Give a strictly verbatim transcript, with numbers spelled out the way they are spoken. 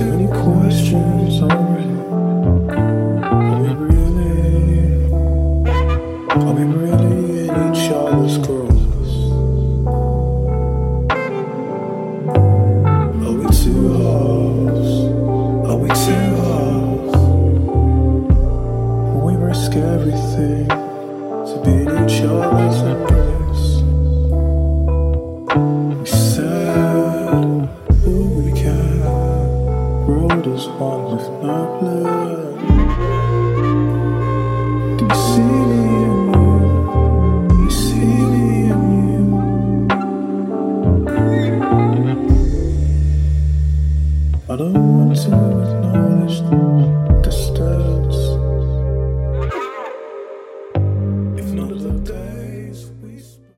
any questions already? Are we really, are we really in each other's growth? Are we two halves? Are we two halves? We risk everything to be in each other's